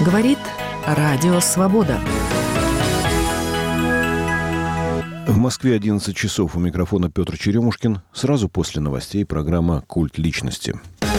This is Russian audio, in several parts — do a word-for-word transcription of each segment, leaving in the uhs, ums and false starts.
Говорит Радио Свобода. В Москве одиннадцать часов. У микрофона Петр Черемушкин. Сразу после новостей программа «Культ личности».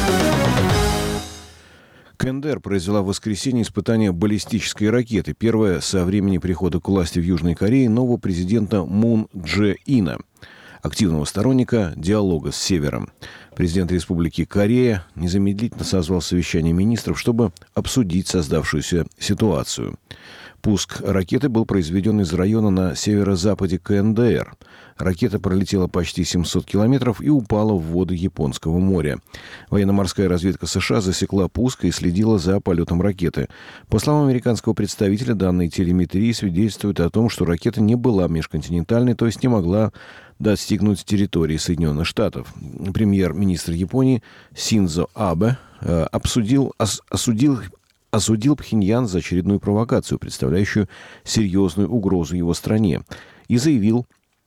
КНДР произвела в воскресенье испытание баллистической ракеты. Первое со времени прихода к власти в Южной Корее нового президента Мун Дже-ина, активного сторонника диалога с Севером. Президент Республики Корея незамедлительно созвал совещание министров, чтобы обсудить создавшуюся ситуацию. Пуск ракеты был произведен из района на северо-западе КНДР. Ракета пролетела почти семьсот километров и упала в воды Японского моря. Военно-морская разведка США засекла пуск и следила за полетом ракеты. По словам американского представителя, данные телеметрии свидетельствуют о том, что ракета не была межконтинентальной, то есть не могла достигнуть территории Соединенных Штатов. Премьер-министр Японии Синдзо Абе э, обсудил, ос, осудил осудил Пхеньян за очередную провокацию, представляющую серьезную угрозу его стране, и заявил,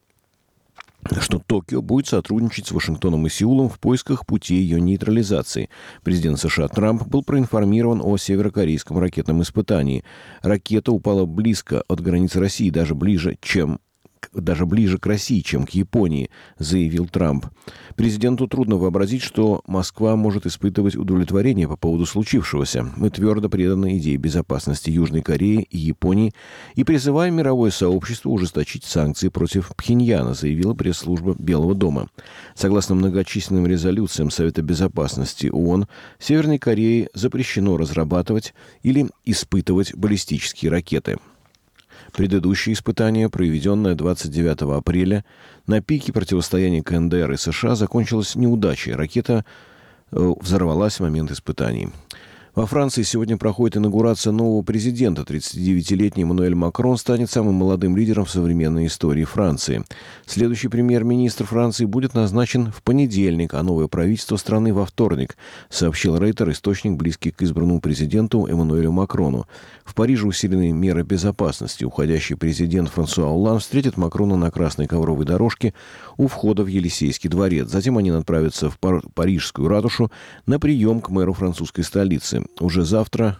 что Токио будет сотрудничать с Вашингтоном и Сеулом в поисках пути ее нейтрализации. Президент США Трамп был проинформирован о северокорейском ракетном испытании. Ракета упала близко от границы России, даже ближе, чем даже ближе к России, чем к Японии, заявил Трамп. Президенту трудно вообразить, что Москва может испытывать удовлетворение по поводу случившегося. Мы твердо преданы идее безопасности Южной Кореи и Японии и призываем мировое сообщество ужесточить санкции против Пхеньяна, заявила пресс-служба Белого дома. Согласно многочисленным резолюциям Совета безопасности ООН, Северной Корее запрещено разрабатывать или испытывать баллистические ракеты. Предыдущее испытание, проведенное двадцать девятого апреля, на пике противостояния КНДР и США, закончилось неудачей. Ракета взорвалась в момент испытаний. Во Франции сегодня проходит инаугурация нового президента. тридцатидевятилетний Эммануэль Макрон станет самым молодым лидером в современной истории Франции. Следующий премьер-министр Франции будет назначен в понедельник, а новое правительство страны во вторник, сообщил Рейтер, источник, близкий к избранному президенту Эммануэлю Макрону. В Париже усилены меры безопасности. Уходящий президент Франсуа Олланд встретит Макрона на красной ковровой дорожке у входа в Елисейский дворец. Затем они отправятся в Пар- Парижскую ратушу на прием к мэру французской столицы. Уже завтра,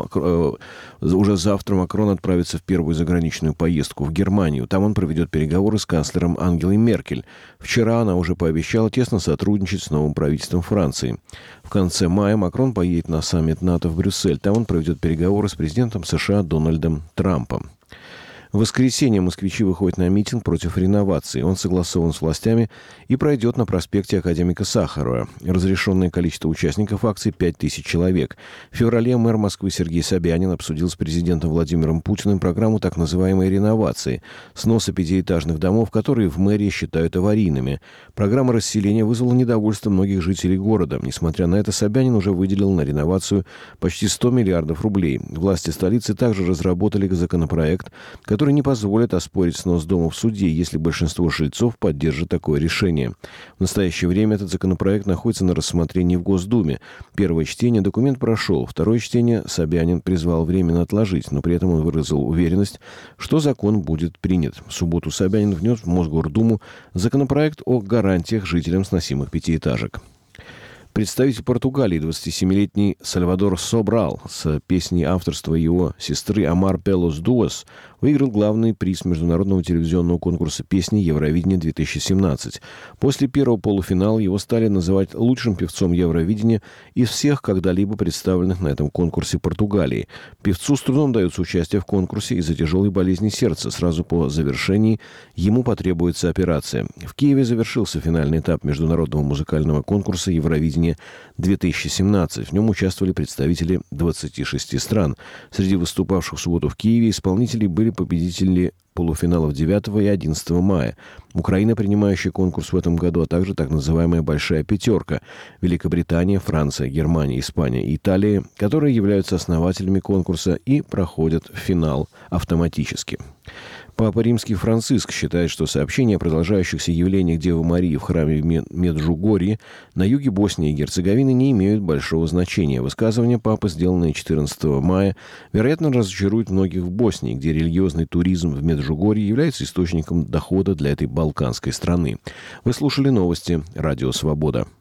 уже завтра Макрон отправится в первую заграничную поездку в Германию. Там он проведет переговоры с канцлером Ангелой Меркель. Вчера она уже пообещала тесно сотрудничать с новым правительством Франции. В конце мая Макрон поедет на саммит НАТО в Брюссель. Там он проведет переговоры с президентом США Дональдом Трампом. В воскресенье москвичи выходят на митинг против реновации. Он согласован с властями и пройдет на проспекте Академика Сахарова. Разрешенное количество участников акции – пять тысяч человек. В феврале мэр Москвы Сергей Собянин обсудил с президентом Владимиром Путиным программу так называемой реновации – сноса пятиэтажных домов, которые в мэрии считают аварийными. Программа расселения вызвала недовольство многих жителей города. Несмотря на это, Собянин уже выделил на реновацию почти сто миллиардов рублей. Власти столицы также разработали законопроект, который который не позволит оспорить снос дома в суде, если большинство жильцов поддержит такое решение. В настоящее время этот законопроект находится на рассмотрении в Госдуме. Первое чтение документ прошел. Второе чтение Собянин призвал временно отложить, но при этом он выразил уверенность, что закон будет принят. В субботу Собянин внес в Мосгордуму законопроект о гарантиях жителям сносимых пятиэтажек. Представитель Португалии, двадцатисемилетний Сальвадор Собрал, с песней авторства его сестры Амар Пелос Дуас, выиграл главный приз международного телевизионного конкурса песни «Евровидение-две тысячи семнадцать». После первого полуфинала его стали называть лучшим певцом Евровидения из всех когда-либо представленных на этом конкурсе Португалии. Певцу с трудом дается участие в конкурсе из-за тяжелой болезни сердца. Сразу по завершении ему потребуется операция. В Киеве завершился финальный этап международного музыкального конкурса «Евровидение-две тысячи семнадцать». В нем участвовали представители двадцати шести стран. Среди выступавших в субботу в Киеве исполнителей были победители полуфиналов девятого и одиннадцатого мая. Украина, принимающая конкурс в этом году, а также так называемая «Большая пятерка» – Великобритания, Франция, Германия, Испания и Италия, которые являются основателями конкурса и проходят в финал автоматически. Папа Римский Франциск считает, что сообщения о продолжающихся явлениях Девы Марии в храме Меджугорье на юге Боснии и Герцеговины не имеют большого значения. Высказывания папы, сделанные четырнадцатого мая, вероятно, разочаруют многих в Боснии, где религиозный туризм в Меджугорье является источником дохода для этой балканской страны. Вы слушали новости «Радио Свобода».